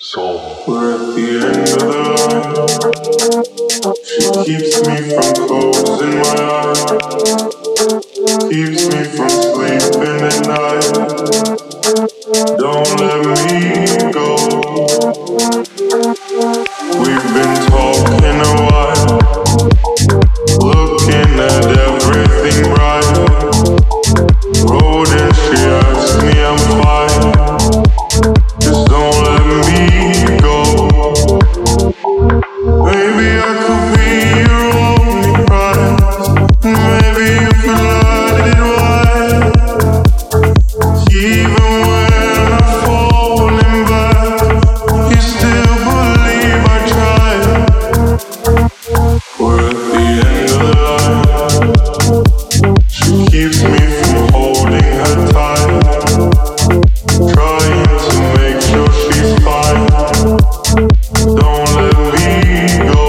We're at the end of the line. She keeps me from closing my eyes, keeps me from sleeping at night. Don't let me go. We've been talking a while, looking at everything bright. Road and she asks me I'm fine. Just don't let me go. Maybe I could be your only prize. Maybe you could let it wide. Even when I'm falling back, you still believe I tried. We're at the end of the line. She keeps me from holding her tight, trying to make sure she's fine. Don't let me go.